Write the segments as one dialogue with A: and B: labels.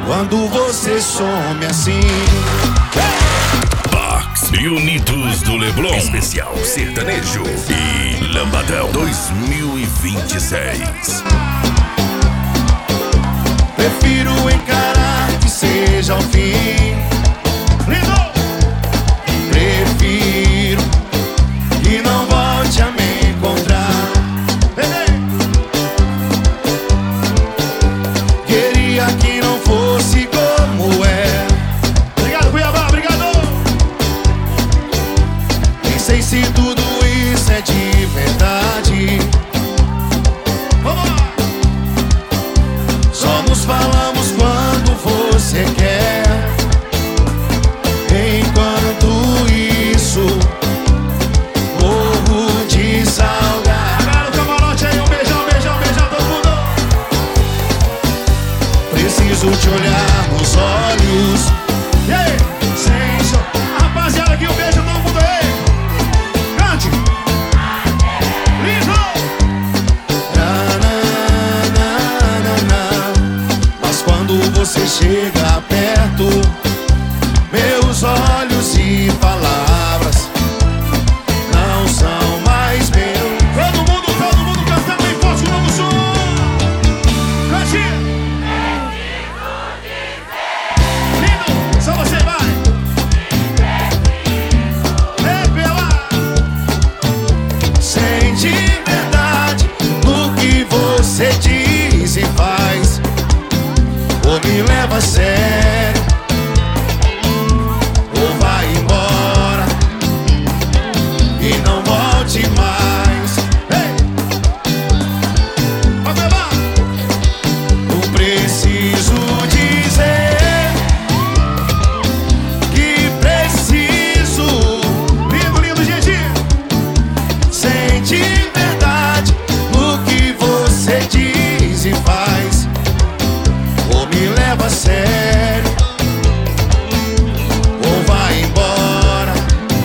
A: quando você some assim.
B: Box Unidos do Leblon, especial sertanejo e Lambadão 2026.
A: Prefiro encarar que seja o fim. Prefiro que não volte a me encontrar. Queria que não fosse como é. Obrigado, Cuiabá, obrigado. Nem sei se tudo isso é de verdade. Vamos lá. Só nos falamos quando você quer. Enquanto isso, morro de saudade. Agora o camarote aí, um beijão, beijão, beijão, todo mundo. Preciso te olhar nos olhos. E aí, senso. Rapaziada aqui, um beijo, todo mundo aí. Cante. Lindo. Mas quando você chega perto, meus olhos e palavras não são mais meus. Todo mundo cantando bem forte no som. Cante. Lindo, só você vai. Revelar. Sente verdade no que você diz e faz, ou me leva a sério, ou vai embora e não volte mais. Ei! Vai levar. Não preciso dizer que preciso. Lindo, lindo, gente. Sente verdade no que você diz e faz, ou me leva a sério, ou vai embora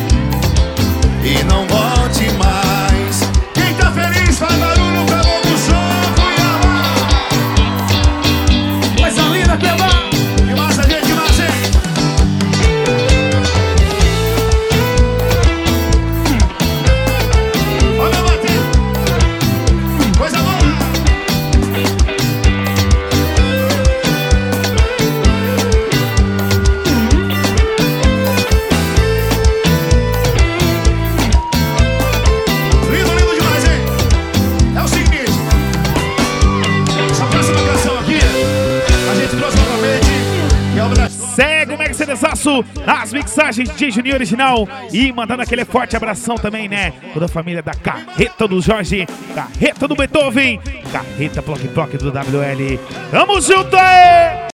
A: e não volte mais. Quem tá feliz faz barulho pra boca do som, Cuiabá. Coisa linda, Cuiabá. Que massa, gente, que massa, hein? Olha, bater. Coisa boa. Lindo, lindo demais, hein? É o seguinte, essa próxima canção aqui, a gente trouxe novamente, que é o Brasil.
C: Segue o Mega CDzaço, as mixagens de Juninho Original. E mandando aquele forte abração também, né? Toda a família da Carreta do Jorge, Carreta do Beethoven, Carreta Ploc Ploc do WL. Tamo junto aí!